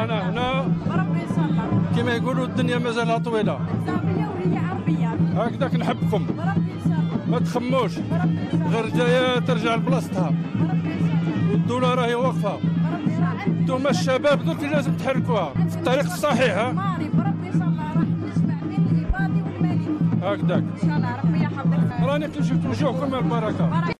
رانا هنا بربي يسلمك. كما يقولوا الدنيا مازالها طويله. صافيه وهي عربيه. هكذاك نحبكم. بربي يسلمك. ما تخموش. بربي يسلمك. غير جايه ترجع لبلاصتها. بربي يسلمك. والدوله راهي واقفه. بربي يسلمك. انتم الشباب دوك اللي لازم تحركوها في الطريق الصحيح. ماري بربي يسلمك راح نسمع بين العبادي والمالي. هكذاك. ان شاء الله ربي يحفظك. راني شفت وجوهكم البركه.